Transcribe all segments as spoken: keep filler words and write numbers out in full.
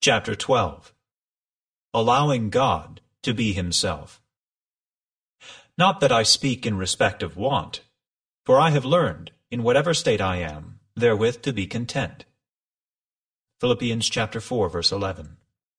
Chapter twelve. Allowing God to be himself. Not that I speak in respect of want, for I have learned, in whatever state I am, therewith to be content. Philippians chapter four, verse eleven.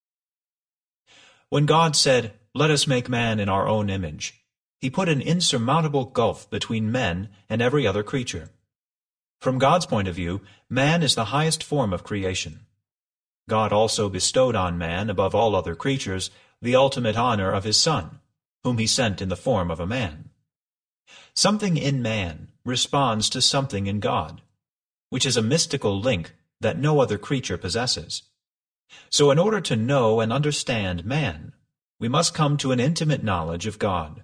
When God said, "Let us make man in our own image," he put an insurmountable gulf between men and every other creature. From God's point of view, man is the highest form of creation. God also bestowed on man, above all other creatures, the ultimate honor of his Son, whom he sent in the form of a man. Something in man responds to something in God, which is a mystical link that no other creature possesses. So in order to know and understand man, we must come to an intimate knowledge of God.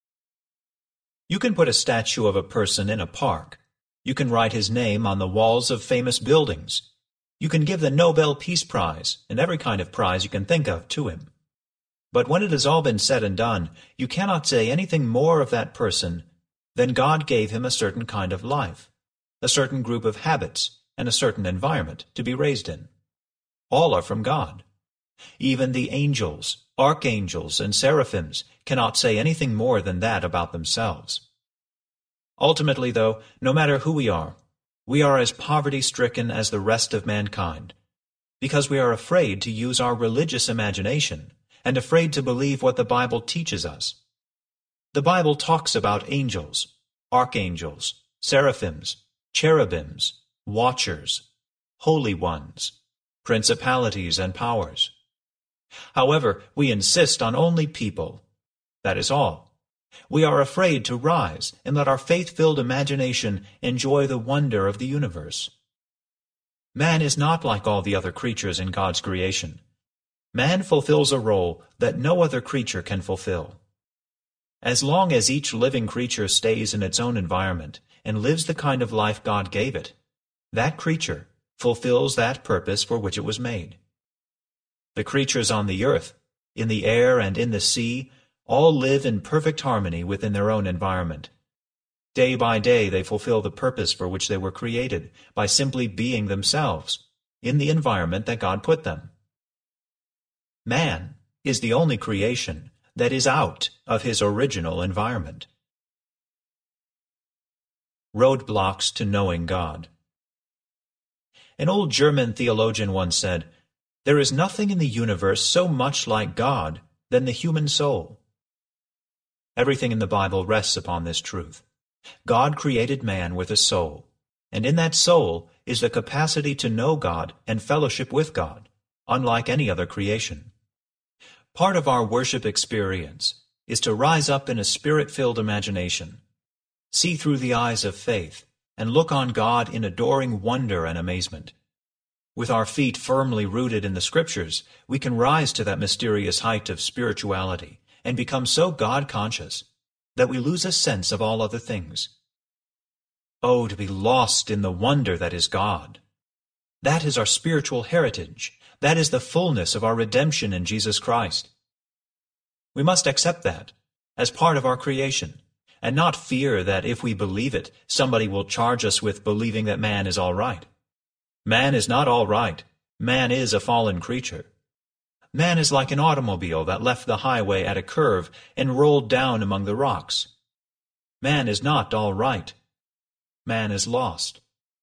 You can put a statue of a person in a park. You can write his name on the walls of famous buildings. You can give the Nobel Peace Prize and every kind of prize you can think of to him. But when it has all been said and done, you cannot say anything more of that person than God gave him a certain kind of life, a certain group of habits, and a certain environment to be raised in. All are from God. Even the angels, archangels, and seraphims cannot say anything more than that about themselves. Ultimately, though, no matter who we are, we are as poverty-stricken as the rest of mankind, because we are afraid to use our religious imagination and afraid to believe what the Bible teaches us. The Bible talks about angels, archangels, seraphims, cherubims, watchers, holy ones, principalities and powers. However, we insist on only people. That is all. We are afraid to rise and let our faith-filled imagination enjoy the wonder of the universe. Man is not like all the other creatures in God's creation. Man fulfills a role that no other creature can fulfill. As long as each living creature stays in its own environment and lives the kind of life God gave it, that creature fulfills that purpose for which it was made. The creatures on the earth, in the air and in the sea, all live in perfect harmony within their own environment. Day by day they fulfill the purpose for which they were created by simply being themselves in the environment that God put them. Man is the only creation that is out of his original environment. Roadblocks to knowing God. An old German theologian once said, "There is nothing in the universe so much like God than the human soul." Everything in the Bible rests upon this truth. God created man with a soul, and in that soul is the capacity to know God and fellowship with God, unlike any other creation. Part of our worship experience is to rise up in a spirit-filled imagination, see through the eyes of faith, and look on God in adoring wonder and amazement. With our feet firmly rooted in the Scriptures, we can rise to that mysterious height of spirituality and become so God-conscious that we lose a sense of all other things. Oh, to be lost in the wonder that is God! That is our spiritual heritage. That is the fullness of our redemption in Jesus Christ. We must accept that as part of our creation, and not fear that if we believe it, somebody will charge us with believing that man is all right. Man is not all right. Man is a fallen creature. Man is like an automobile that left the highway at a curve and rolled down among the rocks. Man is not all right. Man is lost.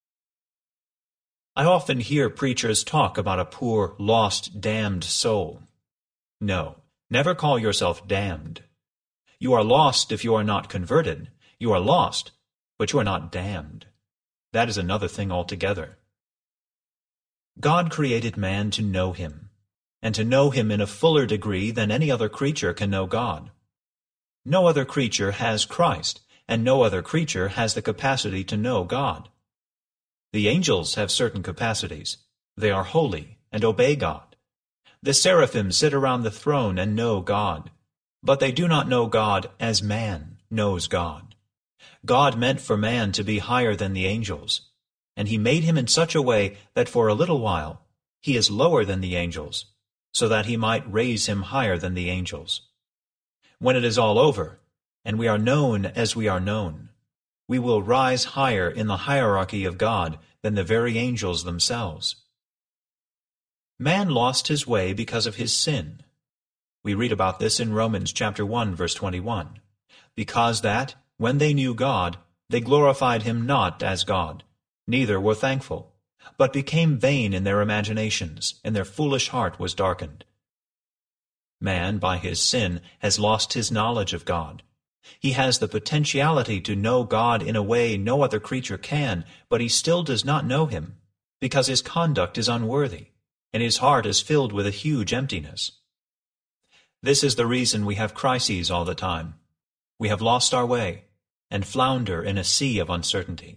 I often hear preachers talk about a poor, lost, damned soul. No, never call yourself damned. You are lost if you are not converted. You are lost, but you are not damned. That is another thing altogether. God created man to know him, and to know him in a fuller degree than any other creature can know God. No other creature has Christ, and no other creature has the capacity to know God. The angels have certain capacities. They are holy and obey God. The seraphim sit around the throne and know God, but they do not know God as man knows God. God meant for man to be higher than the angels, and he made him in such a way that for a little while he is lower than the angels, so that he might raise him higher than the angels. When it is all over, and we are known as we are known, we will rise higher in the hierarchy of God than the very angels themselves. Man lost his way because of his sin. We read about this in Romans chapter one, verse twenty-one. Because that, when they knew God, they glorified him not as God, neither were thankful, but became vain in their imaginations, and their foolish heart was darkened. Man, by his sin, has lost his knowledge of God. He has the potentiality to know God in a way no other creature can, but he still does not know him, because his conduct is unworthy, and his heart is filled with a huge emptiness. This is the reason we have crises all the time. We have lost our way, and flounder in a sea of uncertainty.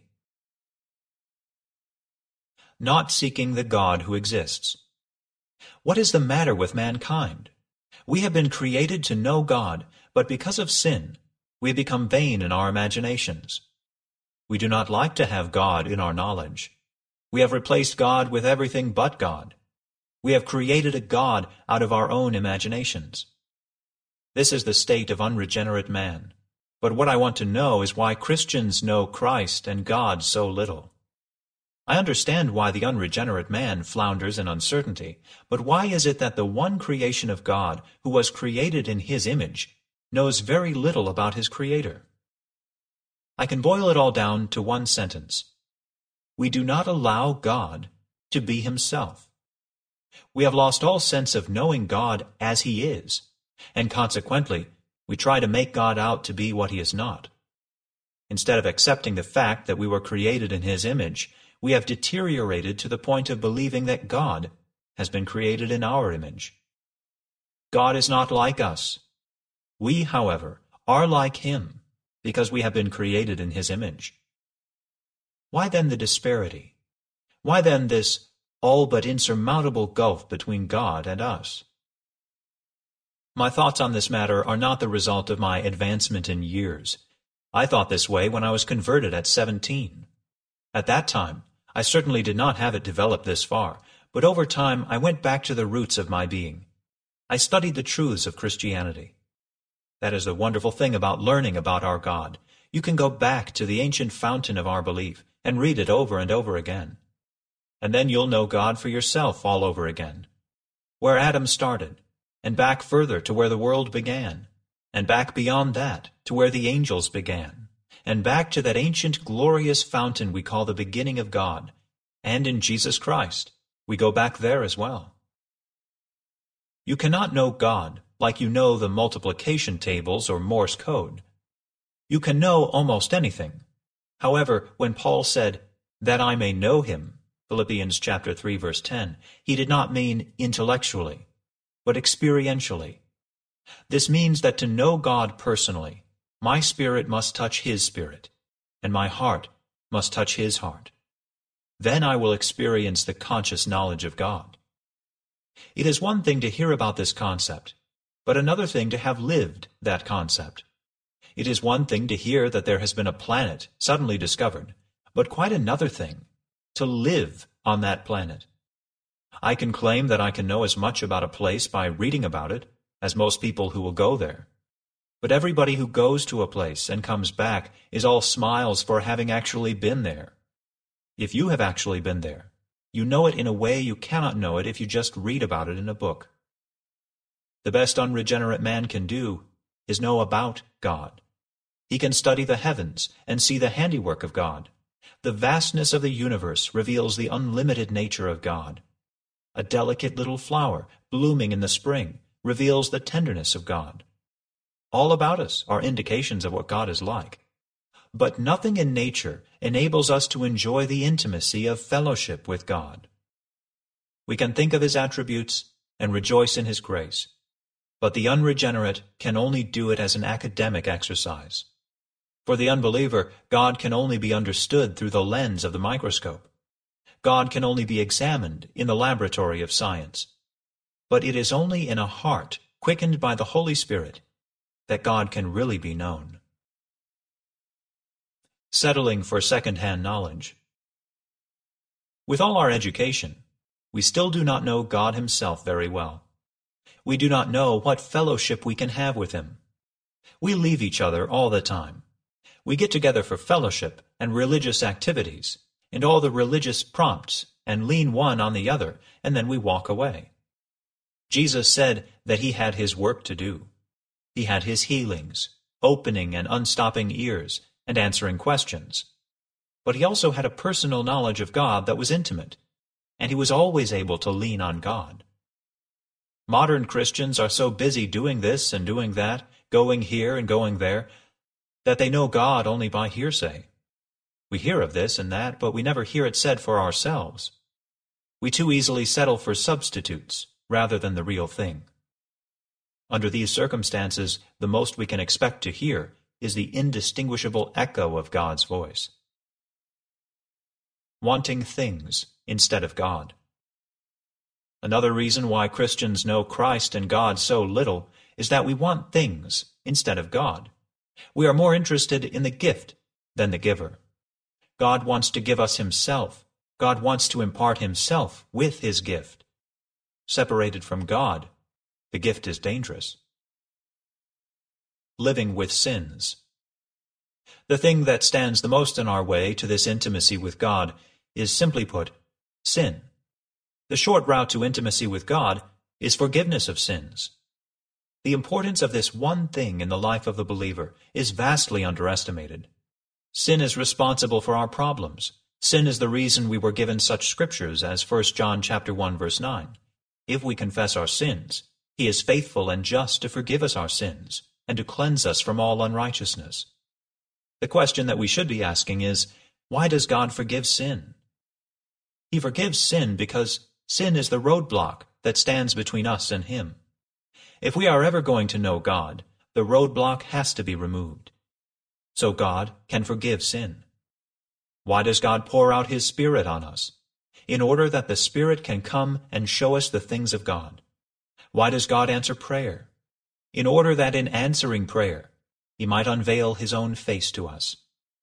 Not seeking the God who exists. What is the matter with mankind? We have been created to know God, but because of sin, we have become vain in our imaginations. We do not like to have God in our knowledge. We have replaced God with everything but God. We have created a God out of our own imaginations. This is the state of unregenerate man. But what I want to know is why Christians know Christ and God so little. I understand why the unregenerate man flounders in uncertainty, but why is it that the one creation of God, who was created in his image, knows very little about his Creator? I can boil it all down to one sentence. We do not allow God to be himself. We have lost all sense of knowing God as he is, and consequently, we try to make God out to be what he is not. Instead of accepting the fact that we were created in his image, we have deteriorated to the point of believing that God has been created in our image. God is not like us. We, however, are like him, because we have been created in his image. Why then the disparity? Why then this all but insurmountable gulf between God and us? My thoughts on this matter are not the result of my advancement in years. I thought this way when I was converted at seventeen. At that time, I certainly did not have it developed this far, but over time I went back to the roots of my being. I studied the truths of Christianity. That is the wonderful thing about learning about our God. You can go back to the ancient fountain of our belief and read it over and over again. And then you'll know God for yourself all over again. Where Adam started, and back further to where the world began, and back beyond that to where the angels began, and back to that ancient glorious fountain we call the beginning of God, and in Jesus Christ, we go back there as well. You cannot know God like you know the multiplication tables or Morse code. You can know almost anything. However, when Paul said, "that I may know him," Philippians chapter three, verse ten, he did not mean intellectually, but experientially. This means that to know God personally, my spirit must touch his spirit, and my heart must touch his heart. Then I will experience the conscious knowledge of God. It is one thing to hear about this concept, but another thing to have lived that concept. It is one thing to hear that there has been a planet suddenly discovered, but quite another thing to live on that planet. I can claim that I can know as much about a place by reading about it as most people who will go there. But everybody who goes to a place and comes back is all smiles for having actually been there. If you have actually been there, you know it in a way you cannot know it if you just read about it in a book. The best unregenerate man can do is know about God. He can study the heavens and see the handiwork of God. The vastness of the universe reveals the unlimited nature of God. A delicate little flower blooming in the spring reveals the tenderness of God. All about us are indications of what God is like. But nothing in nature enables us to enjoy the intimacy of fellowship with God. We can think of his attributes and rejoice in his grace, but the unregenerate can only do it as an academic exercise. For the unbeliever, God can only be understood through the lens of the microscope. God can only be examined in the laboratory of science. But it is only in a heart quickened by the Holy Spirit that God can really be known. Settling for second-hand knowledge. With all our education, we still do not know God himself very well. We do not know what fellowship we can have with him. We leave each other all the time. We get together for fellowship and religious activities, and all the religious prompts and lean one on the other, and then we walk away. Jesus said that he had his work to do. He had his healings, opening and unstopping ears, and answering questions. But he also had a personal knowledge of God that was intimate, and he was always able to lean on God. Modern Christians are so busy doing this and doing that, going here and going there, that they know God only by hearsay. We hear of this and that, but we never hear it said for ourselves. We too easily settle for substitutes rather than the real thing. Under these circumstances, the most we can expect to hear is the indistinguishable echo of God's voice. Wanting things instead of God. Another reason why Christians know Christ and God so little is that we want things instead of God. We are more interested in the gift than the giver. God wants to give us himself. God wants to impart himself with his gift. Separated from God, the gift is dangerous. Living with sins. The thing that stands the most in our way to this intimacy with God is, simply put, sin. The short route to intimacy with God is forgiveness of sins. The importance of this one thing in the life of the believer is vastly underestimated. Sin is responsible for our problems. Sin is the reason we were given such scriptures as First John chapter one verse nine. If we confess our sins, he is faithful and just to forgive us our sins and to cleanse us from all unrighteousness. The question that we should be asking is, why does God forgive sin? He forgives sin because sin is the roadblock that stands between us and him. If we are ever going to know God, the roadblock has to be removed. So God can forgive sin. Why does God pour out his Spirit on us? In order that the Spirit can come and show us the things of God. Why does God answer prayer? In order that in answering prayer, he might unveil his own face to us.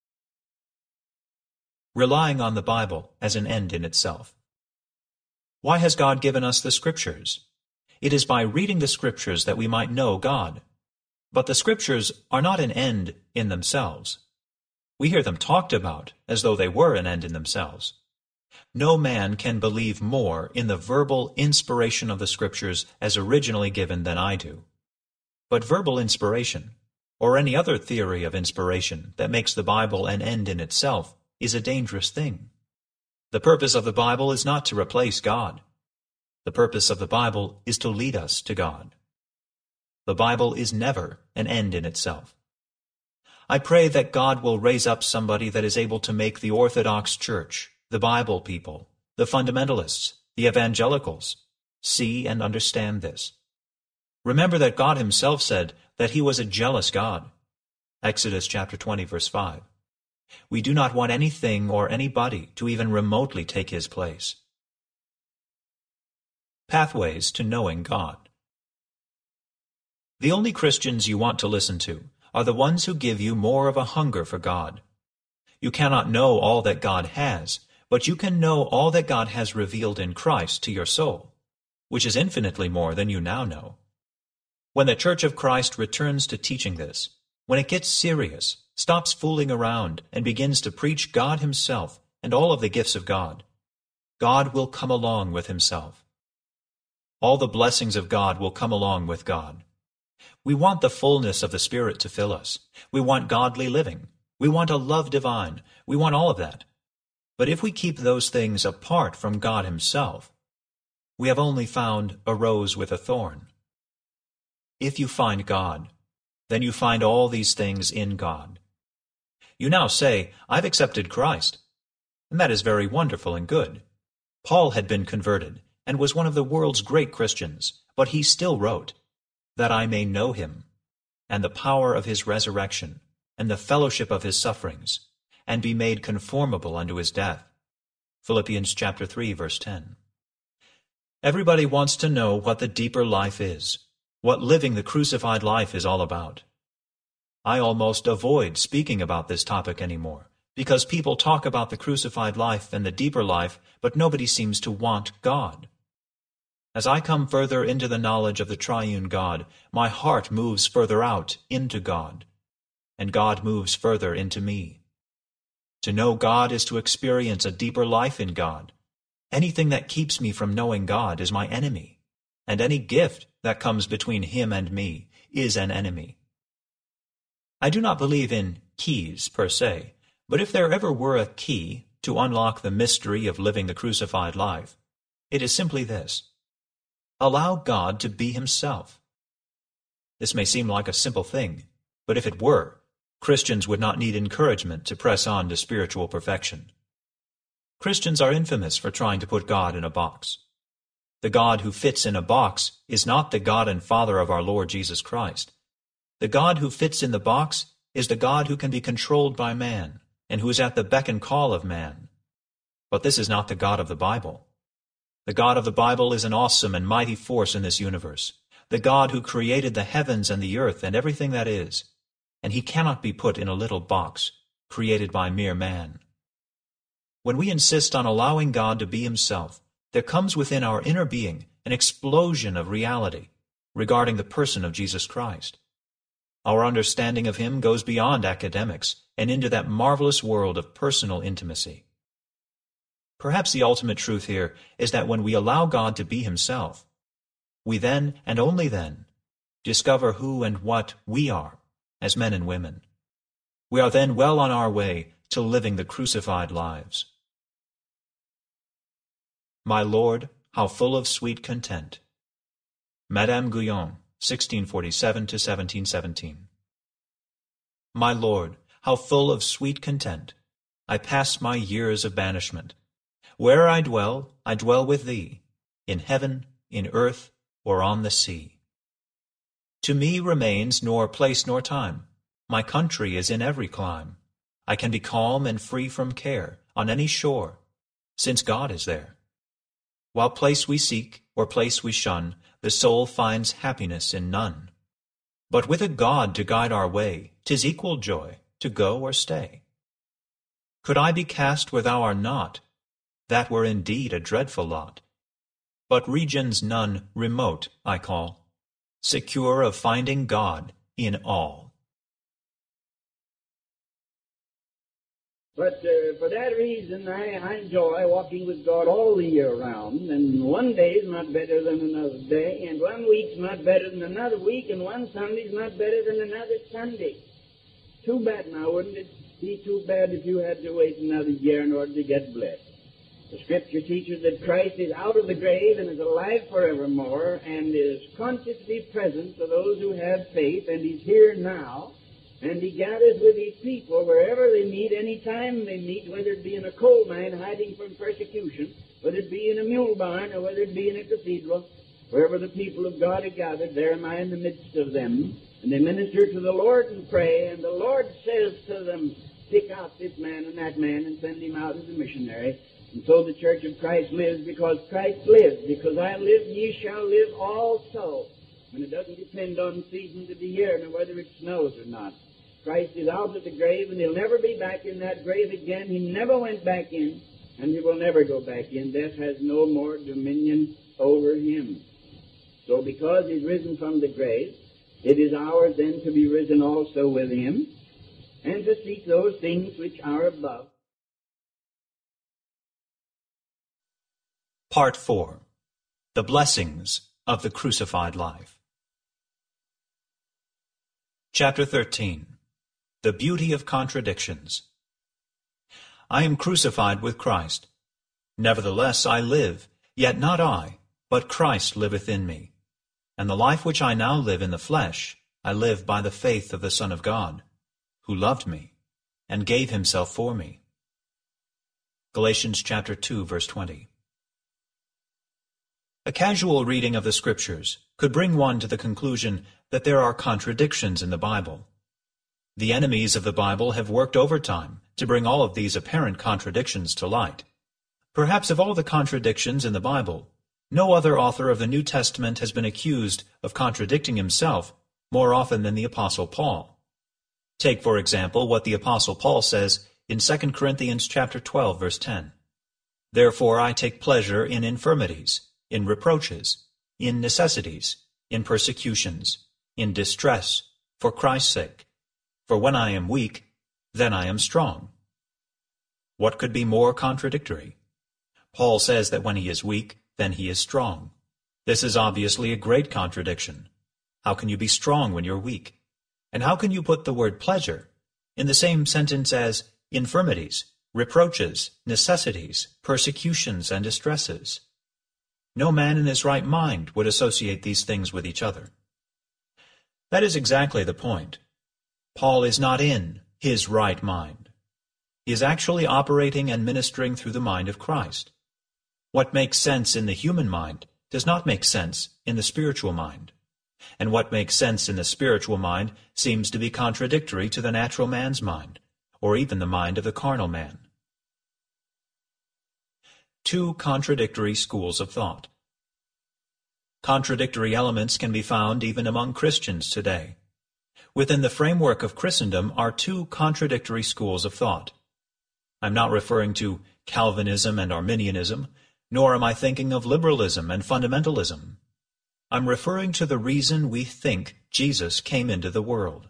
Relying on the Bible as an end in itself. Why has God given us the Scriptures? It is by reading the Scriptures that we might know God. But the Scriptures are not an end in themselves. We hear them talked about as though they were an end in themselves. No man can believe more in the verbal inspiration of the Scriptures as originally given than I do. But verbal inspiration, or any other theory of inspiration that makes the Bible an end in itself, is a dangerous thing. The purpose of the Bible is not to replace God. The purpose of the Bible is to lead us to God. The Bible is never an end in itself. I pray that God will raise up somebody that is able to make the Orthodox Church, the Bible people, the fundamentalists, the evangelicals, see and understand this. Remember that God himself said that he was a jealous God. Exodus chapter twenty verse five. We do not want anything or anybody to even remotely take his place. Pathways to knowing God. The only Christians you want to listen to are the ones who give you more of a hunger for God. You cannot know all that God has, but you can know all that God has revealed in Christ to your soul, which is infinitely more than you now know. When the Church of Christ returns to teaching this, when it gets serious, stops fooling around, and begins to preach God himself and all of the gifts of God, God will come along with himself. All the blessings of God will come along with God. We want the fullness of the Spirit to fill us. We want godly living. We want a love divine. We want all of that. But if we keep those things apart from God himself, we have only found a rose with a thorn. If you find God, then you find all these things in God. You now say, I've accepted Christ. And that is very wonderful and good. Paul had been converted and was one of the world's great Christians, but he still wrote, that I may know him, and the power of his resurrection, and the fellowship of his sufferings, and be made conformable unto his death. Philippians chapter three, verse ten. Everybody wants to know what the deeper life is, what living the crucified life is all about. I almost avoid speaking about this topic anymore, because people talk about the crucified life and the deeper life, but nobody seems to want God. As I come further into the knowledge of the triune God, my heart moves further out into God, and God moves further into me. To know God is to experience a deeper life in God, Anything that keeps me from knowing God is my enemy, and any gift that comes between him and me is an enemy. I do not believe in keys per se, but if there ever were a key to unlock the mystery of living the crucified life, it is simply this: allow God to be himself. This may seem like a simple thing, but if it were, Christians would not need encouragement to press on to spiritual perfection. Christians are infamous for trying to put God in a box. The God who fits in a box is not the God and Father of our Lord Jesus Christ. The God who fits in the box is the God who can be controlled by man, and who is at the beck and call of man. But this is not the God of the Bible. The God of the Bible is an awesome and mighty force in this universe, the God who created the heavens and the earth and everything that is, and he cannot be put in a little box created by mere man. When we insist on allowing God to be himself, there comes within our inner being an explosion of reality regarding the person of Jesus Christ. Our understanding of him goes beyond academics and into that marvelous world of personal intimacy. Perhaps the ultimate truth here is that when we allow God to be himself, we then, and only then, discover who and what we are as men and women. We are then well on our way to living the crucified lives. My Lord, how full of sweet content. Madame Guyon, sixteen forty-seven to seventeen seventeen. My Lord, how full of sweet content. I pass my years of banishment. Where I dwell, I dwell with thee, in heaven, in earth, or on the sea. To me remains nor place nor time. My country is in every clime. I can be calm and free from care on any shore, since God is there. While place we seek, or place we shun, the soul finds happiness in none. But with a God to guide our way, 'tis equal joy to go or stay. Could I be cast where thou art not, that were indeed a dreadful lot. But regions none remote I call, secure of finding God in all. But uh, for that reason, I, I enjoy walking with God all the year round, and one day is not better than another day, and one week's not better than another week, and one Sunday's not better than another Sunday. Too bad now, wouldn't it be too bad if you had to wait another year in order to get blessed? The Scripture teaches that Christ is out of the grave and is alive forevermore, and is consciously present to those who have faith, and he's here now. And he gathers with his people wherever they meet, any time they meet, whether it be in a coal mine hiding from persecution, whether it be in a mule barn, or whether it be in a cathedral. Wherever the people of God are gathered, there am I in the midst of them. And they minister to the Lord and pray, and the Lord says to them, pick out this man and that man and send him out as a missionary. And so the Church of Christ lives because Christ lives. Because I live, ye shall live also. And it doesn't depend on seasons of the year, nor whether it snows or not. Christ is out of the grave, and he'll never be back in that grave again. He never went back in, and he will never go back in. Death has no more dominion over him. So because he's risen from the grave, it is ours then to be risen also with him, and to seek those things which are above. Part four. The Blessings of the Crucified Life. Chapter thirteen. The Beauty of Contradictions. I am crucified with Christ. Nevertheless I live, yet not I, but Christ liveth in me. And the life which I now live in the flesh, I live by the faith of the Son of God, who loved me, and gave himself for me. Galatians chapter two, verse twenty. A casual reading of the Scriptures could bring one to the conclusion that there are contradictions in the Bible. The enemies of the Bible have worked overtime to bring all of these apparent contradictions to light. Perhaps of all the contradictions in the Bible, no other author of the New Testament has been accused of contradicting himself more often than the Apostle Paul. Take, for example, what the Apostle Paul says in Second Corinthians chapter twelve, verse ten. Therefore I take pleasure in infirmities, in reproaches, in necessities, in persecutions, in distress, for Christ's sake. For when I am weak, then I am strong. What could be more contradictory? Paul says that when he is weak, then he is strong. This is obviously a great contradiction. How can you be strong when you're weak? And how can you put the word pleasure in the same sentence as infirmities, reproaches, necessities, persecutions, and distresses? No man in his right mind would associate these things with each other. That is exactly the point. Paul is not in his right mind. He is actually operating and ministering through the mind of Christ. What makes sense in the human mind does not make sense in the spiritual mind. And what makes sense in the spiritual mind seems to be contradictory to the natural man's mind, or even the mind of the carnal man. Two contradictory schools of thought. Contradictory elements can be found even among Christians today. Within the framework of Christendom are two contradictory schools of thought. I'm not referring to Calvinism and Arminianism, nor am I thinking of liberalism and fundamentalism. I'm referring to the reason we think Jesus came into the world.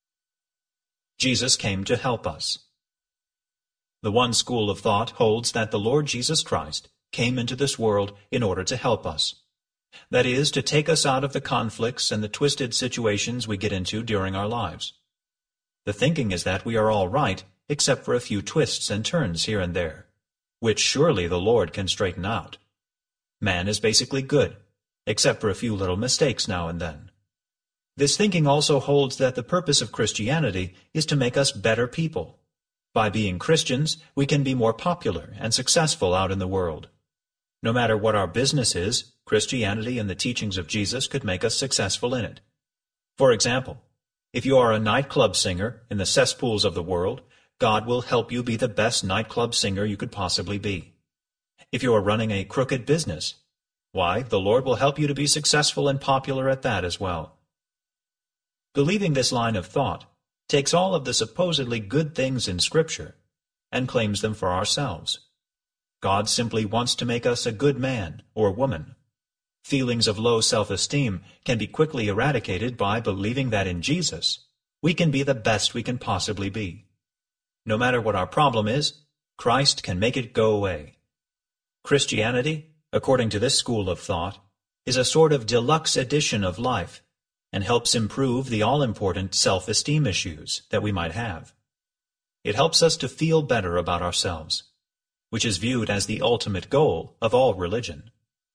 Jesus came to help us. The one school of thought holds that the Lord Jesus Christ came into this world in order to help us. That is, to take us out of the conflicts and the twisted situations we get into during our lives. The thinking is that we are all right, except for a few twists and turns here and there, which surely the Lord can straighten out. Man is basically good, except for a few little mistakes now and then. This thinking also holds that the purpose of Christianity is to make us better people. By being Christians, we can be more popular and successful out in the world. No matter what our business is, Christianity and the teachings of Jesus could make us successful in it. For example, if you are a nightclub singer in the cesspools of the world, God will help you be the best nightclub singer you could possibly be. If you are running a crooked business, why, the Lord will help you to be successful and popular at that as well. Believing this line of thought takes all of the supposedly good things in Scripture and claims them for ourselves. God simply wants to make us a good man or woman. Feelings of low self-esteem can be quickly eradicated by believing that in Jesus we can be the best we can possibly be. No matter what our problem is, Christ can make it go away. Christianity, according to this school of thought, is a sort of deluxe edition of life and helps improve the all-important self-esteem issues that we might have. It helps us to feel better about ourselves, which is viewed as the ultimate goal of all religion.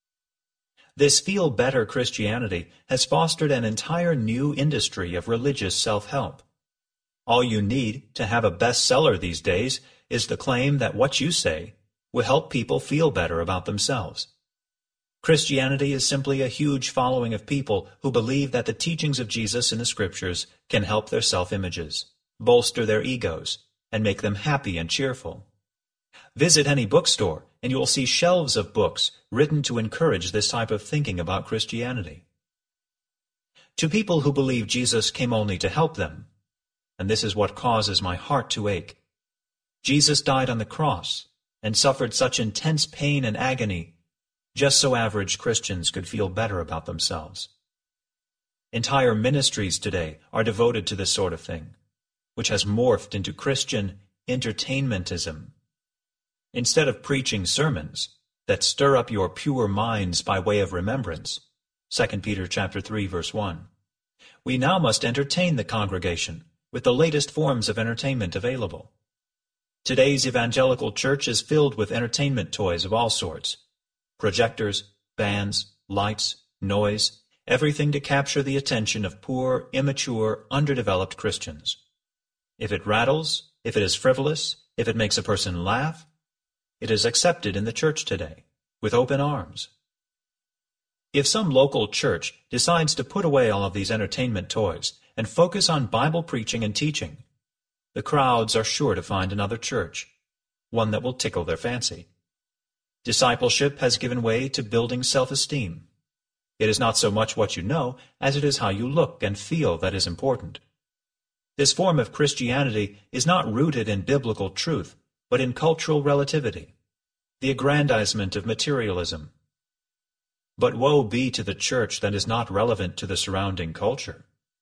This feel-better Christianity has fostered an entire new industry of religious self-help. All you need to have a bestseller these days is the claim that what you say will help people feel better about themselves. Christianity is simply a huge following of people who believe that the teachings of Jesus in the Scriptures can help their self-images, bolster their egos, and make them happy and cheerful. Visit any bookstore, and you will see shelves of books written to encourage this type of thinking about Christianity. To people who believe Jesus came only to help them, and this is what causes my heart to ache, Jesus died on the cross and suffered such intense pain and agony just so average Christians could feel better about themselves. Entire ministries today are devoted to this sort of thing, which has morphed into Christian entertainmentism. Instead of preaching sermons that stir up your pure minds by way of remembrance, Second Peter chapter three, verse one, we now must entertain the congregation with the latest forms of entertainment available. Today's evangelical church is filled with entertainment toys of all sorts, projectors, bands, lights, noise, everything to capture the attention of poor, immature, underdeveloped Christians. If it rattles, if it is frivolous, if it makes a person laugh, it is accepted in the church today, with open arms. If some local church decides to put away all of these entertainment toys and focus on Bible preaching and teaching, the crowds are sure to find another church, one that will tickle their fancy. Discipleship has given way to building self-esteem. It is not so much what you know as it is how you look and feel that is important. This form of Christianity is not rooted in biblical truth, but in cultural relativity, the aggrandizement of materialism. But woe be to the church that is not relevant to the surrounding culture.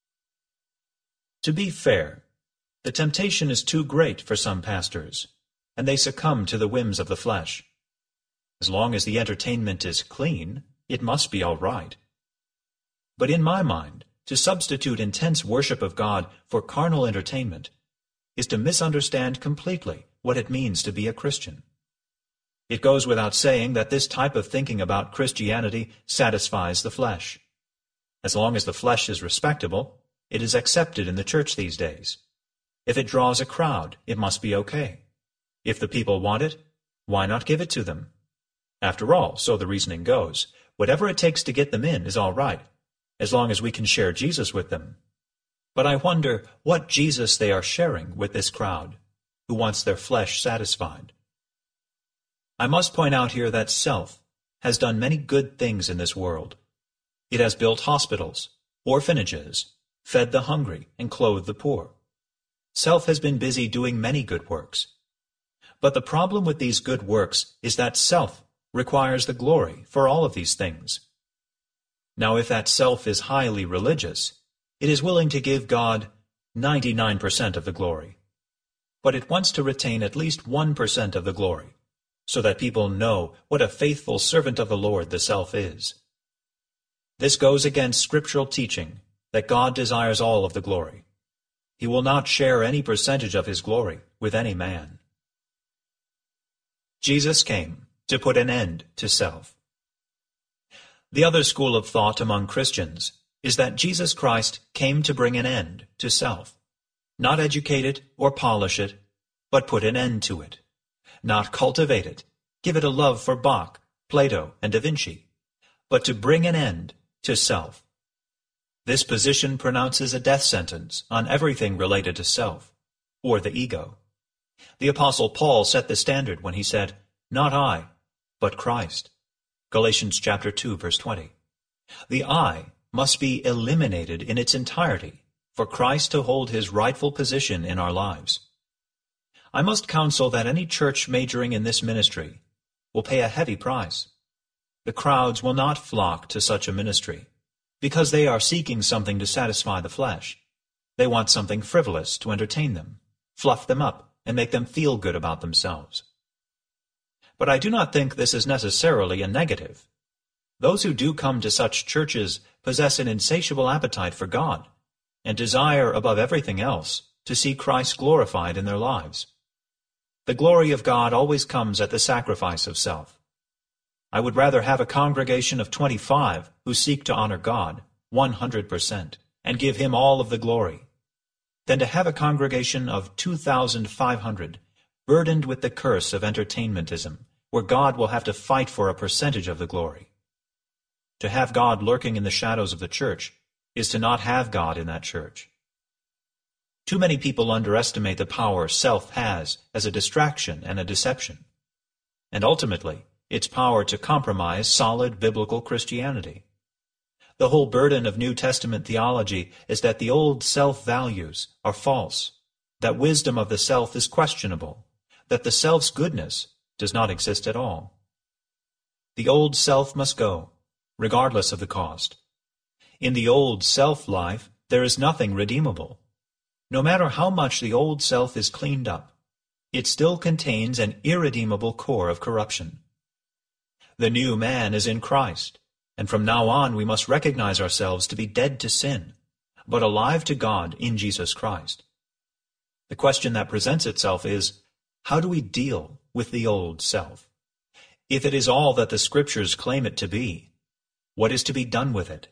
To be fair, the temptation is too great for some pastors, and they succumb to the whims of the flesh. As long as the entertainment is clean, it must be all right. But in my mind, to substitute intense worship of God for carnal entertainment is to misunderstand completely what it means to be a Christian. It goes without saying that this type of thinking about Christianity satisfies the flesh. As long as the flesh is respectable, it is accepted in the church these days. If it draws a crowd, it must be okay. If the people want it, why not give it to them? After all, so the reasoning goes, whatever it takes to get them in is all right, as long as we can share Jesus with them. But I wonder what Jesus they are sharing with this crowd, who wants their flesh satisfied. I must point out here that self has done many good things in this world. It has built hospitals, orphanages, fed the hungry, and clothed the poor. Self has been busy doing many good works. But the problem with these good works is that self requires the glory for all of these things. Now, if that self is highly religious, it is willing to give God ninety-nine percent of the glory. But it wants to retain at least one percent of the glory, so that people know what a faithful servant of the Lord the self is. This goes against scriptural teaching that God desires all of the glory. He will not share any percentage of his glory with any man. Jesus came to put an end to self. The other school of thought among Christians is that Jesus Christ came to bring an end to self, not educate it or polish it, but put an end to it, not cultivate it, give it a love for Bach, Plato, and Da Vinci, but to bring an end to self. This position pronounces a death sentence on everything related to self, or the ego. The Apostle Paul set the standard when he said, "Not I, but Christ." Galatians chapter two, verse twenty. The I must be eliminated in its entirety for Christ to hold his rightful position in our lives. I must counsel that any church majoring in this ministry will pay a heavy price. The crowds will not flock to such a ministry because they are seeking something to satisfy the flesh. They want something frivolous to entertain them, fluff them up, and make them feel good about themselves. But I do not think this is necessarily a negative. Those who do come to such churches possess an insatiable appetite for God and desire above everything else to see Christ glorified in their lives. The glory of God always comes at the sacrifice of self. I would rather have a congregation of twenty-five who seek to honor God one hundred percent and give him all of the glory than to have a congregation of two thousand five hundred burdened with the curse of entertainmentism, where God will have to fight for a percentage of the glory. To have God lurking in the shadows of the church is to not have God in that church. Too many people underestimate the power self has as a distraction and a deception, and ultimately its power to compromise solid biblical Christianity. The whole burden of New Testament theology is that the old self-values are false, that wisdom of the self is questionable, that the self's goodness does not exist at all. The old self must go, regardless of the cost. In the old self-life, there is nothing redeemable. No matter how much the old self is cleaned up, it still contains an irredeemable core of corruption. The new man is in Christ, and from now on we must recognize ourselves to be dead to sin, but alive to God in Jesus Christ. The question that presents itself is, how do we deal with the old self? If it is all that the Scriptures claim it to be, what is to be done with it?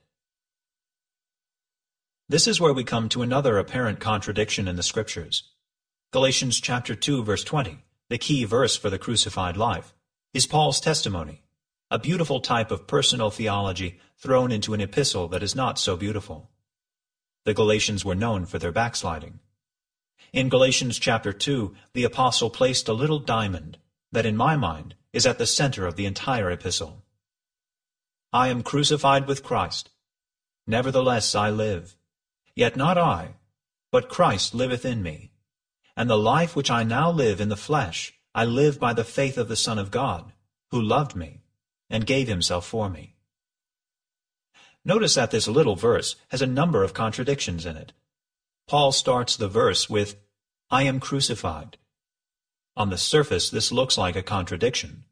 This is where we come to another apparent contradiction in the Scriptures. Galatians chapter two, verse twenty, the key verse for the crucified life, is Paul's testimony, a beautiful type of personal theology thrown into an epistle that is not so beautiful. The Galatians were known for their backsliding. In Galatians chapter two, the apostle placed a little diamond that, in my mind, is at the center of the entire epistle. I am crucified with Christ. Nevertheless I live. Yet not I, but Christ liveth in me. And the life which I now live in the flesh, I live by the faith of the Son of God, who loved me and gave himself for me. Notice that this little verse has a number of contradictions in it. Paul starts the verse with, I am crucified. On the surface, this looks like a contradiction,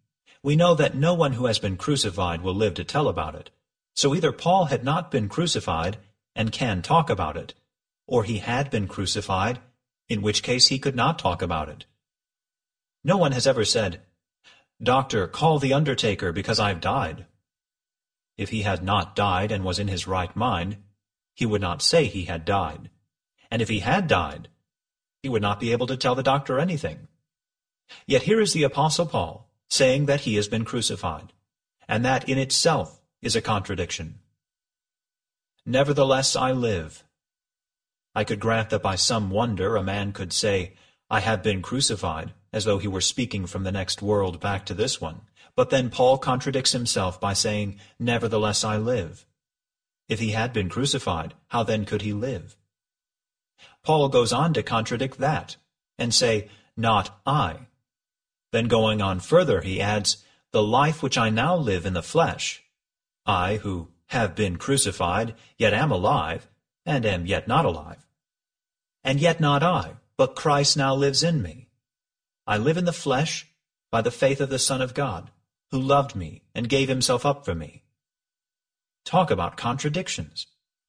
We know that no one who has been crucified will live to tell about it. So either Paul had not been crucified and can talk about it, or he had been crucified, in which case he could not talk about it. No one has ever said, "Doctor, call the undertaker because I've died." If he had not died and was in his right mind, he would not say he had died. And if he had died, he would not be able to tell the doctor anything. Yet here is the Apostle Paul saying that he has been crucified, and that in itself is a contradiction. Nevertheless I live. I could grant that by some wonder a man could say, "I have been crucified," as though he were speaking from the next world back to this one. But then Paul contradicts himself by saying, "Nevertheless I live." If he had been crucified, how then could he live? Paul goes on to contradict that, and say, "Not I." Then going on further, he adds, "The life which I now live in the flesh, I who have been crucified, yet am alive, and am yet not alive. And yet not I, but Christ now lives in me. I live in the flesh by the faith of the Son of God, who loved me and gave himself up for me." Talk about contradictions.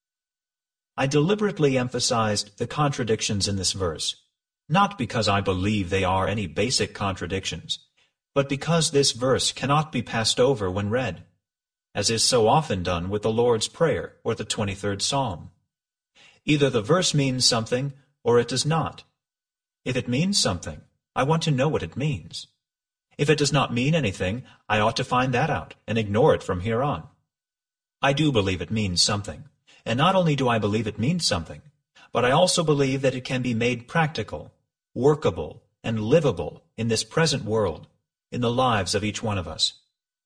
I deliberately emphasized the contradictions in this verse, not because I believe they are any basic contradictions, but because this verse cannot be passed over when read, as is so often done with the Lord's Prayer or the twenty-third Psalm. Either the verse means something or it does not. If it means something, I want to know what it means. If it does not mean anything, I ought to find that out and ignore it from here on. I do believe it means something, and not only do I believe it means something, but I also believe that it can be made practical, workable, and livable in this present world, in the lives of each one of us.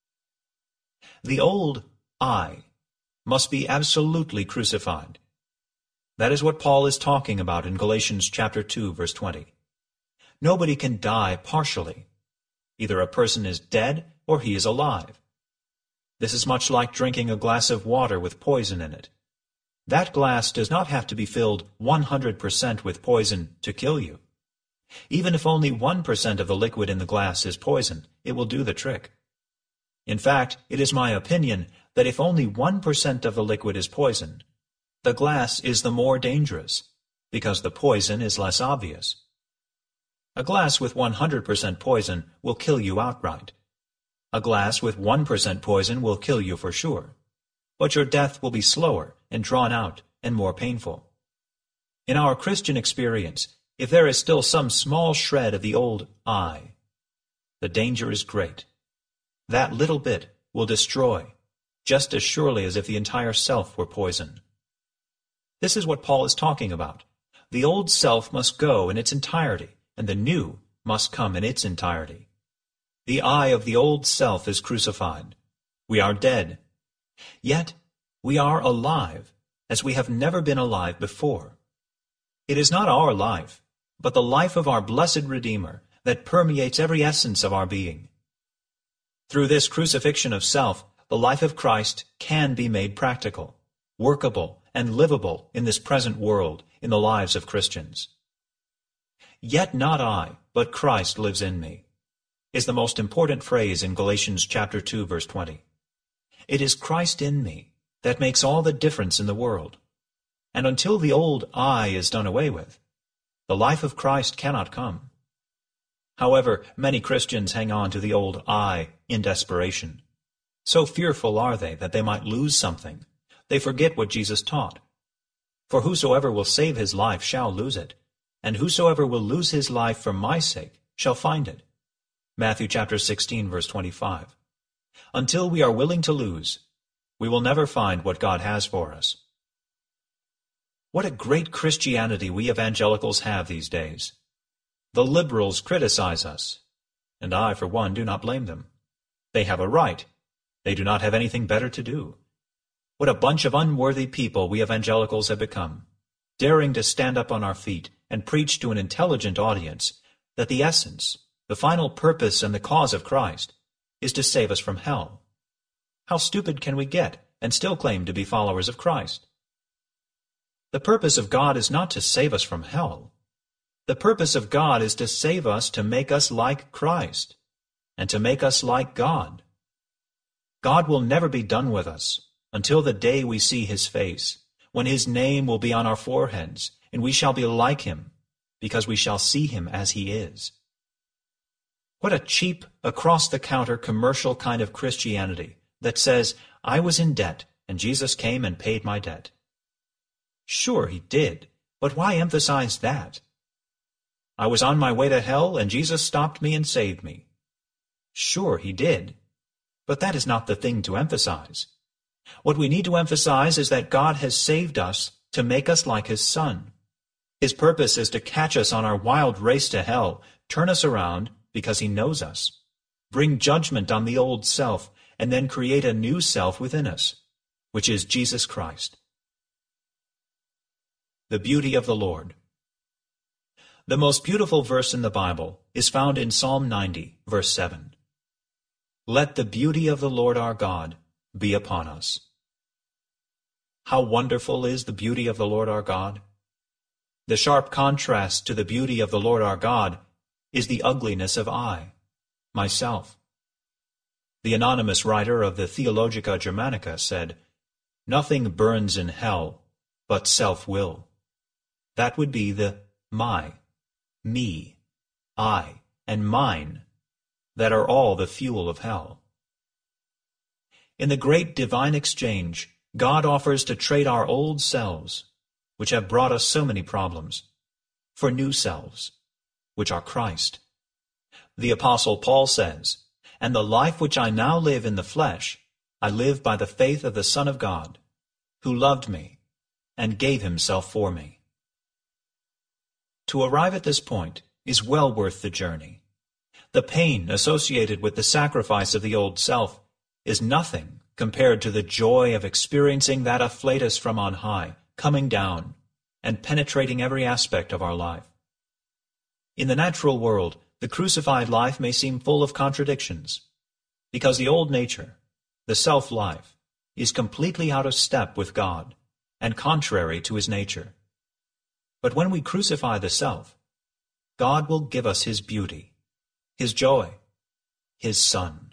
The old I must be absolutely crucified. That is what Paul is talking about in Galatians chapter two, verse twenty. Nobody can die partially. Either a person is dead or he is alive. This is much like drinking a glass of water with poison in it. That glass does not have to be filled one hundred percent with poison to kill you. Even if only one percent of the liquid in the glass is poison, it will do the trick. In fact, it is my opinion that if only one percent of the liquid is poison, the glass is the more dangerous, because the poison is less obvious. A glass with one hundred percent poison will kill you outright. A glass with one percent poison will kill you for sure, but your death will be slower and drawn out and more painful. In our Christian experience, if there is still some small shred of the old I, the danger is great. That little bit will destroy, just as surely as if the entire self were poison. This is what Paul is talking about. The old self must go in its entirety, and the new must come in its entirety. The I of the old self is crucified. We are dead. Yet we are alive, as we have never been alive before. It is not our life, but the life of our blessed Redeemer that permeates every essence of our being. Through this crucifixion of self, the life of Christ can be made practical, workable, and livable in this present world, in the lives of Christians. "Yet not I, but Christ lives in me," is the most important phrase in Galatians chapter two, verse twenty. It is Christ in me that makes all the difference in the world. And until the old I is done away with, the life of Christ cannot come. However, many Christians hang on to the old I in desperation. So fearful are they that they might lose something. They forget what Jesus taught. For whosoever will save his life shall lose it, and whosoever will lose his life for my sake shall find it. Matthew chapter sixteen, verse twenty-five. Until we are willing to lose, we will never find what God has for us. What a great Christianity we evangelicals have these days. The liberals criticize us, and I, for one, do not blame them. They have a right. They do not have anything better to do. What a bunch of unworthy people we evangelicals have become, daring to stand up on our feet and preach to an intelligent audience that the essence, the final purpose and the cause of Christ is to save us from hell. How stupid can we get and still claim to be followers of Christ? The purpose of God is not to save us from hell. The purpose of God is to save us to make us like Christ. and to make us like God. God will never be done with us until the day we see his face, when his name will be on our foreheads, and we shall be like him, because we shall see him as he is. What a cheap, across-the-counter commercial kind of Christianity that says, I was in debt, and Jesus came and paid my debt. Sure, he did, but why emphasize that? I was on my way to hell, and Jesus stopped me and saved me. Sure, he did, but that is not the thing to emphasize. What we need to emphasize is that God has saved us to make us like his Son. His purpose is to catch us on our wild race to hell, turn us around because he knows us, bring judgment on the old self, and then create a new self within us, which is Jesus Christ. The beauty of the Lord. The most beautiful verse in the Bible is found in Psalm ninety, verse seven. Let the beauty of the Lord our God be upon us. How wonderful is the beauty of the Lord our God! The sharp contrast to the beauty of the Lord our God is the ugliness of I, myself. The anonymous writer of the Theologica Germanica said, Nothing burns in hell but self-will. That would be the my, me, I, and mine that are all the fuel of hell. In the great divine exchange, God offers to trade our old selves, which have brought us so many problems, for new selves, which are Christ. The Apostle Paul says, And the life which I now live in the flesh, I live by the faith of the Son of God, who loved me and gave himself for me. To arrive at this point is well worth the journey. The pain associated with the sacrifice of the old self is nothing compared to the joy of experiencing that afflatus from on high, coming down and penetrating every aspect of our life. In the natural world, the crucified life may seem full of contradictions, because the old nature, the self-life, is completely out of step with God and contrary to his nature. But when we crucify the self, God will give us his beauty, his joy, his Son.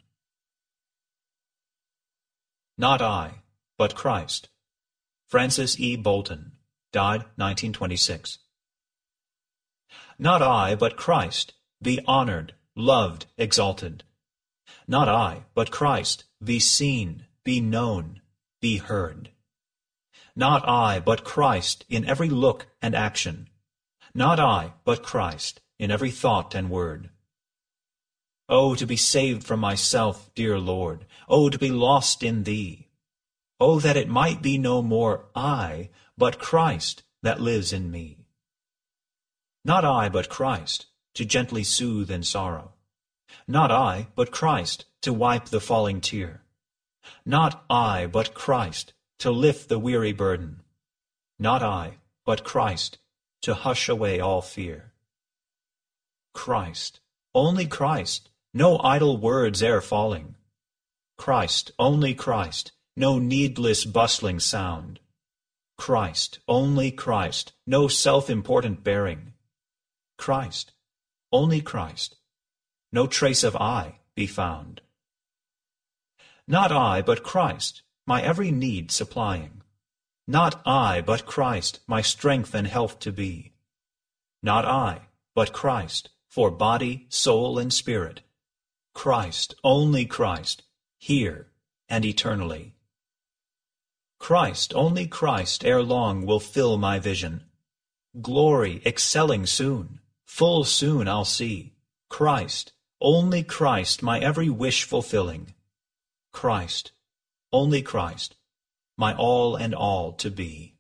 Not I, but Christ. Francis E. Bolton, died nineteen twenty-six. Not I, but Christ, be honored, loved, exalted. Not I, but Christ, be seen, be known, be heard. Not I, but Christ, in every look and action. Not I, but Christ, in every thought and word. Oh, to be saved from myself, dear Lord. Oh, to be lost in thee. Oh, that it might be no more I, but Christ that lives in me. Not I, but Christ, to gently soothe in sorrow. Not I, but Christ, to wipe the falling tear. Not I, but Christ, to lift the weary burden. Not I, but Christ, to hush away all fear. Christ, only Christ, no idle words e'er falling. Christ, only Christ, no needless bustling sound. Christ, only Christ, no self-important bearing. Christ, only Christ, no trace of I be found. Not I, but Christ, my every need supplying. Not I, but Christ, my strength and health to be. Not I, but Christ, for body, soul, and spirit. Christ, only Christ, here and eternally. Christ, only Christ, ere long will fill my vision. Glory excelling soon, full soon I'll see. Christ, only Christ, my every wish fulfilling. Christ, only Christ, my all and all to be.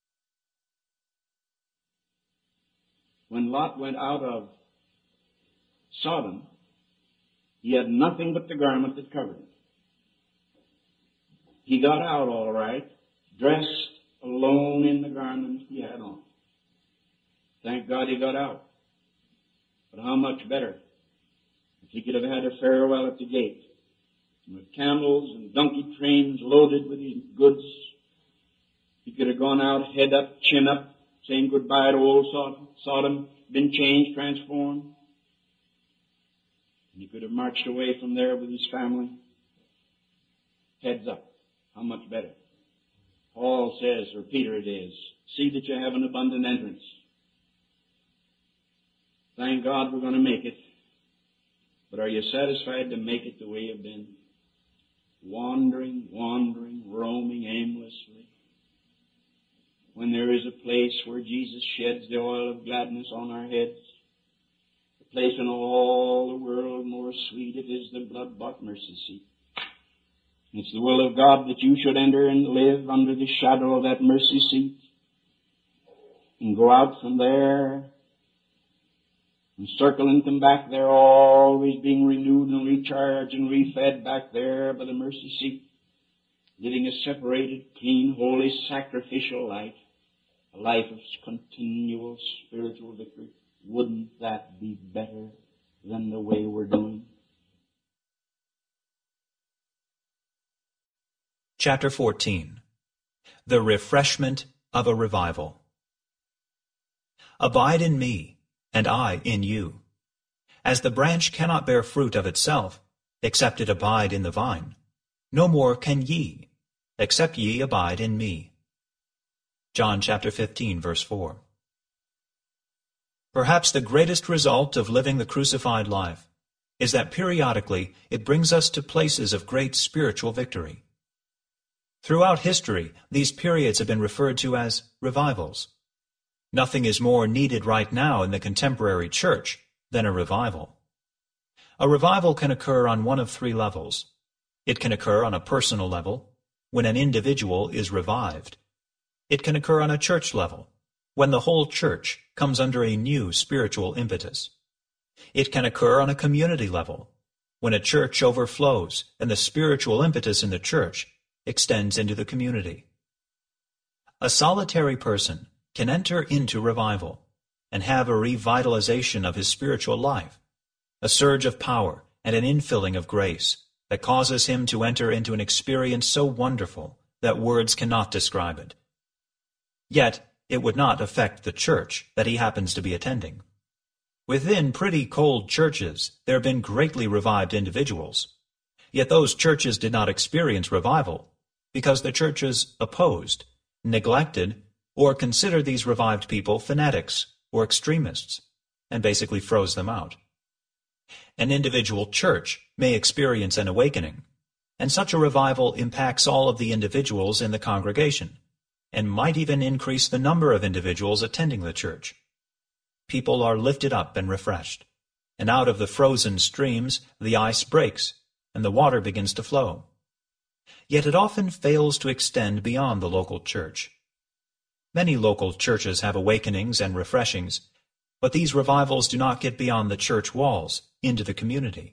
When Lot went out of Sodom, he had nothing but the garment that covered him. He got out all right, dressed alone in the garment he had on. Thank God he got out. But how much better if he could have had a farewell at the gate, with camels and donkey trains loaded with his goods. He could have gone out, head up, chin up, saying goodbye to old Sodom, Sodom, been changed, transformed. And he could have marched away from there with his family. Heads up. How much better? Paul says, or Peter it is, see that you have an abundant entrance. Thank God we're going to make it. But are you satisfied to make it the way you've been? Wandering, wandering, roaming aimlessly. When there is a place where Jesus sheds the oil of gladness on our heads, a place in all the world more sweet, it is the blood-bought mercy seat. It's the will of God that you should enter and live under the shadow of that mercy seat and go out from there and circle and come back there, always being renewed and recharged and refed back there by the mercy seat, living a separated, clean, holy, sacrificial life, a life of continual spiritual victory. Wouldn't that be better than the way we're doing? Chapter fourteen. The Refreshment of a Revival. Abide in me, and I in you. As the branch cannot bear fruit of itself, except it abide in the vine, no more can ye, except ye abide in me. John chapter fifteen, verse four. Perhaps the greatest result of living the crucified life is that periodically it brings us to places of great spiritual victory. Throughout history, these periods have been referred to as revivals. Nothing is more needed right now in the contemporary church than a revival. A revival can occur on one of three levels. It can occur on a personal level, when an individual is revived. It can occur on a church level, when the whole church comes under a new spiritual impetus. It can occur on a community level, when a church overflows and the spiritual impetus in the church extends into the community. A solitary person can enter into revival and have a revitalization of his spiritual life, a surge of power and an infilling of grace that causes him to enter into an experience so wonderful that words cannot describe it. Yet, it would not affect the church that he happens to be attending. Within pretty cold churches, there have been greatly revived individuals. Yet those churches did not experience revival because the churches opposed, neglected, or considered these revived people fanatics or extremists, and basically froze them out. An individual church may experience an awakening, and such a revival impacts all of the individuals in the congregation, and might even increase the number of individuals attending the church. People are lifted up and refreshed, and out of the frozen streams the ice breaks, and the water begins to flow. Yet it often fails to extend beyond the local church. Many local churches have awakenings and refreshings, but these revivals do not get beyond the church walls into the community.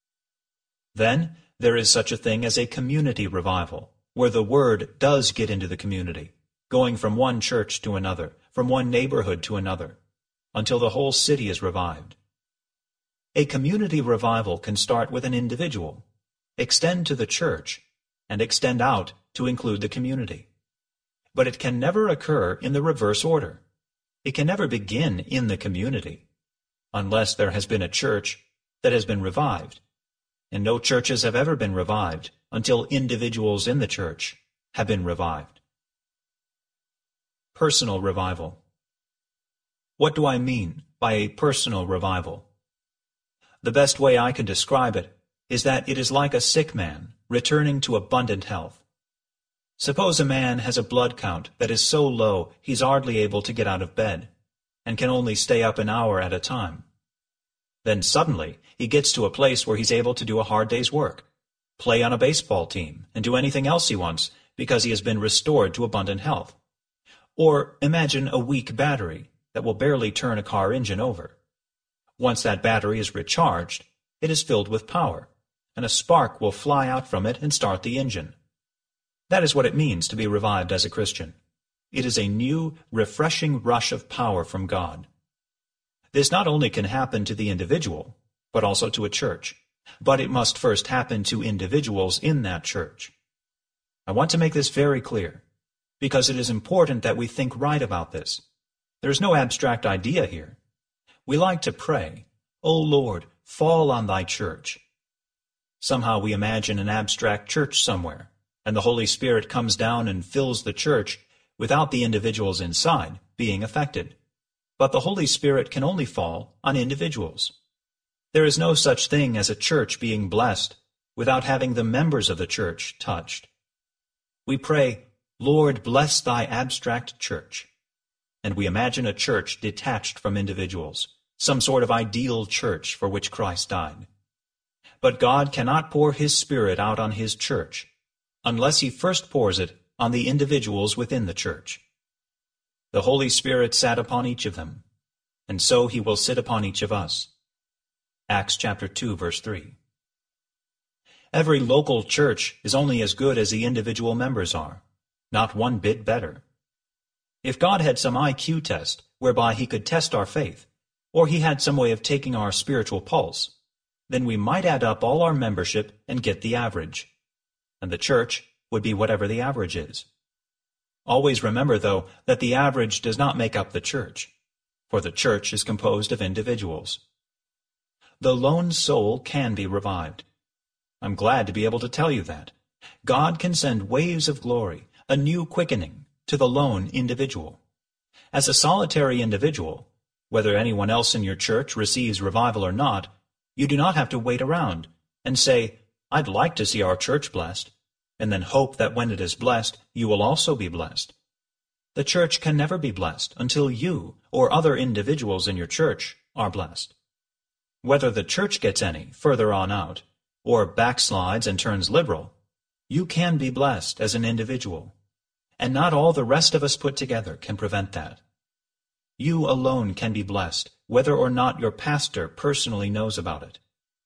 Then there is such a thing as a community revival, where the word does get into the community, going from one church to another, from one neighborhood to another, until the whole city is revived. A community revival can start with an individual, extend to the church, and extend out to include the community. But it can never occur in the reverse order. It can never begin in the community, unless there has been a church that has been revived. And no churches have ever been revived until individuals in the church have been revived. Personal revival. What do I mean by a personal revival? The best way I can describe it is that it is like a sick man returning to abundant health. Suppose a man has a blood count that is so low he's hardly able to get out of bed, and can only stay up an hour at a time. Then suddenly he gets to a place where he's able to do a hard day's work, play on a baseball team, and do anything else he wants because he has been restored to abundant health. Or imagine a weak battery that will barely turn a car engine over. Once that battery is recharged, it is filled with power, and a spark will fly out from it and start the engine. That is what it means to be revived as a Christian. It is a new, refreshing rush of power from God. This not only can happen to the individual, but also to a church. But it must first happen to individuals in that church. I want to make this very clear, because it is important that we think right about this. There is no abstract idea here. We like to pray, "O Lord, fall on thy church. Somehow we imagine an abstract church somewhere, and the Holy Spirit comes down and fills the church without the individuals inside being affected. But the Holy Spirit can only fall on individuals. There is no such thing as a church being blessed without having the members of the church touched. We pray, Lord, bless thy abstract church. And we imagine a church detached from individuals, some sort of ideal church for which Christ died. But God cannot pour his Spirit out on his church unless he first pours it on the individuals within the church. The Holy Spirit sat upon each of them, and so he will sit upon each of us. Acts chapter two, verse three. Every local church is only as good as the individual members are, not one bit better. If God had some I Q test whereby he could test our faith, or he had some way of taking our spiritual pulse, then we might add up all our membership and get the average, and the church would be whatever the average is. Always remember, though, that the average does not make up the church, for the church is composed of individuals. The lone soul can be revived. I'm glad to be able to tell you that. God can send waves of glory, a new quickening, to the lone individual. As a solitary individual, whether anyone else in your church receives revival or not, you do not have to wait around and say, I'd like to see our church blessed, and then hope that when it is blessed, you will also be blessed. The church can never be blessed until you or other individuals in your church are blessed. Whether the church gets any further on out, or backslides and turns liberal, you can be blessed as an individual, and not all the rest of us put together can prevent that. You alone can be blessed, whether or not your pastor personally knows about it.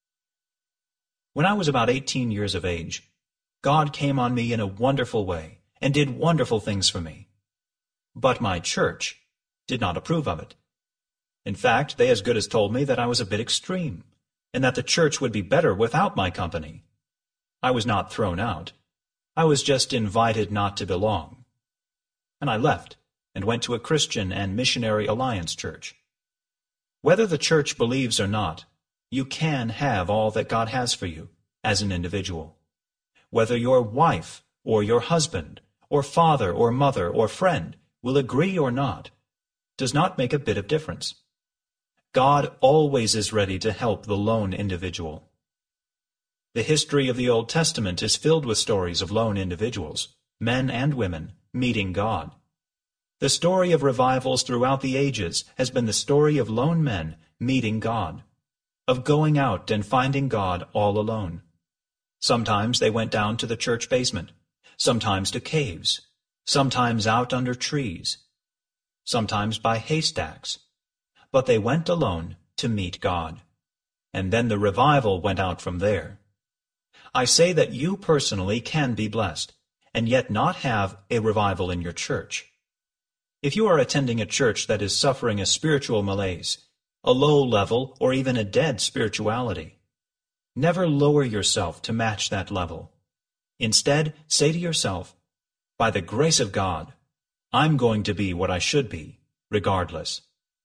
When I was about eighteen years of age, God came on me in a wonderful way and did wonderful things for me. But my church did not approve of it. In fact, they as good as told me that I was a bit extreme, and that the church would be better without my company. I was not thrown out. I was just invited not to belong. And I left and went to a Christian and Missionary Alliance church. Whether the church believes or not, you can have all that God has for you as an individual. Whether your wife or your husband or father or mother or friend will agree or not does not make a bit of difference. God always is ready to help the lone individual. The history of the Old Testament is filled with stories of lone individuals, men and women, meeting God. The story of revivals throughout the ages has been the story of lone men meeting God, of going out and finding God all alone. Sometimes they went down to the church basement, sometimes to caves, sometimes out under trees, sometimes by haystacks. But they went alone to meet God. And then the revival went out from there. I say that you personally can be blessed, and yet not have a revival in your church. If you are attending a church that is suffering a spiritual malaise, a low level, or even a dead spirituality, never lower yourself to match that level. Instead, say to yourself, by the grace of God, I'm going to be what I should be, regardless.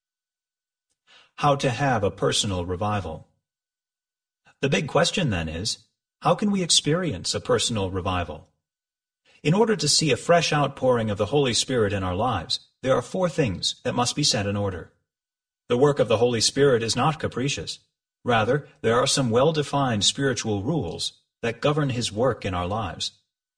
How to have a personal revival. The big question then is, how can we experience a personal revival? In order to see a fresh outpouring of the Holy Spirit in our lives, there are four things that must be set in order. The work of the Holy Spirit is not capricious. Rather, there are some well-defined spiritual rules that govern his work in our lives.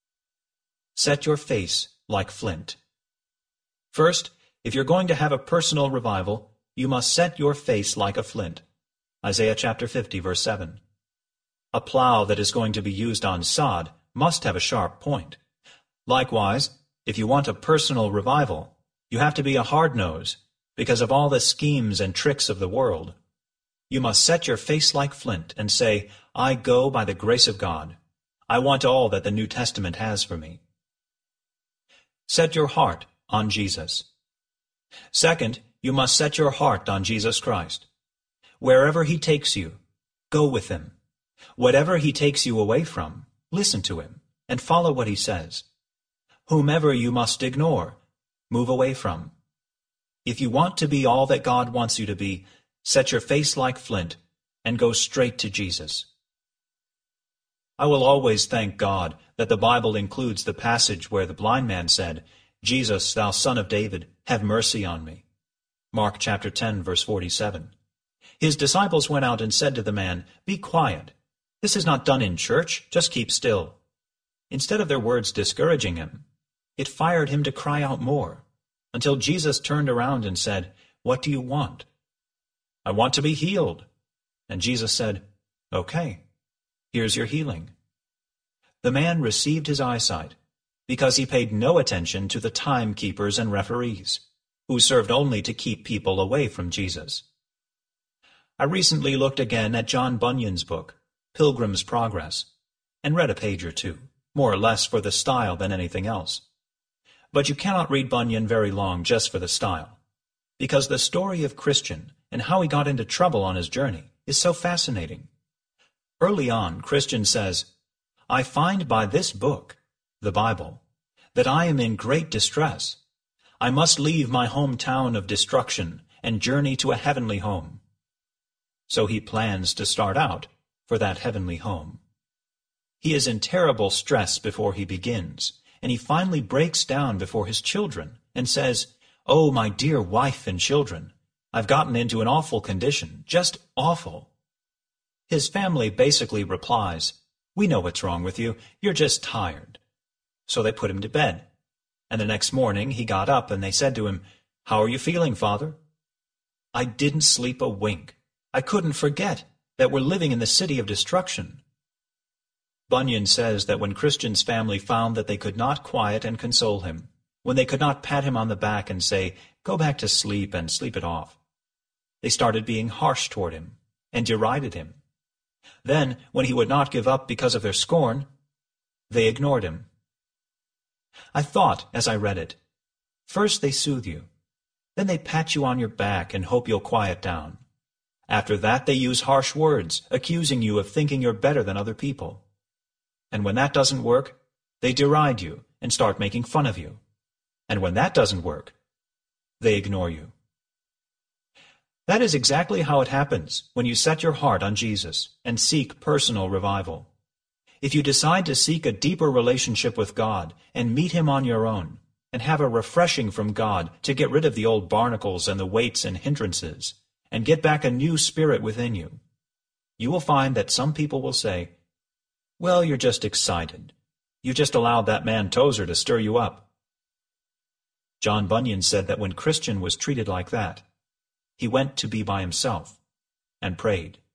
Set your face like flint. First, if you're going to have a personal revival, you must set your face like a flint. Isaiah chapter fifty, verse seven. A plow that is going to be used on sod must have a sharp point. Likewise, if you want a personal revival, you have to be a hard nose because of all the schemes and tricks of the world. You must set your face like flint and say, I go by the grace of God. I want all that the New Testament has for me. Set your heart on Jesus. Second, you must set your heart on Jesus Christ. Wherever he takes you, go with him. Whatever he takes you away from, listen to him and follow what he says. Whomever you must ignore, move away from. If you want to be all that God wants you to be, set your face like flint and go straight to Jesus. I will always thank God that the Bible includes the passage where the blind man said, "Jesus, thou son of David, have mercy on me." Mark chapter ten, verse forty-seven. His disciples went out and said to the man, "Be quiet. This is not done in church. Just keep still." Instead of their words discouraging him, it fired him to cry out more, until Jesus turned around and said, "What do you want?" "I want to be healed." And Jesus said, "Okay, here's your healing." The man received his eyesight because he paid no attention to the timekeepers and referees, who served only to keep people away from Jesus. I recently looked again at John Bunyan's book, Pilgrim's Progress, and read a page or two, more or less for the style than anything else. But you cannot read Bunyan very long just for the style, because the story of Christian and how he got into trouble on his journey is so fascinating. Early on, Christian says, "I find by this book, the Bible, that I am in great distress. I must leave my hometown of destruction and journey to a heavenly home." So he plans to start out for that heavenly home. He is in terrible stress before he begins, and he finally breaks down before his children and says, "Oh, my dear wife and children, I've gotten into an awful condition, just awful." His family basically replies, "We know what's wrong with you, you're just tired." So they put him to bed, and the next morning he got up and they said to him, "How are you feeling, Father?" "I didn't sleep a wink. I couldn't forget that we're living in the city of destruction." Bunyan says that when Christian's family found that they could not quiet and console him, when they could not pat him on the back and say, "Go back to sleep and sleep it off," they started being harsh toward him and derided him. Then, when he would not give up because of their scorn, they ignored him. I thought, as I read it, first they soothe you, then they pat you on your back and hope you'll quiet down. After that they use harsh words, accusing you of thinking you're better than other people. And when that doesn't work, they deride you and start making fun of you. And when that doesn't work, they ignore you. That is exactly how it happens when you set your heart on Jesus and seek personal revival. If you decide to seek a deeper relationship with God and meet Him on your own, and have a refreshing from God to get rid of the old barnacles and the weights and hindrances, and get back a new spirit within you, you will find that some people will say, "Well, you're just excited. You just allowed that man Tozer to stir you up." John Bunyan said that when Christian was treated like that, he went to be by himself and prayed.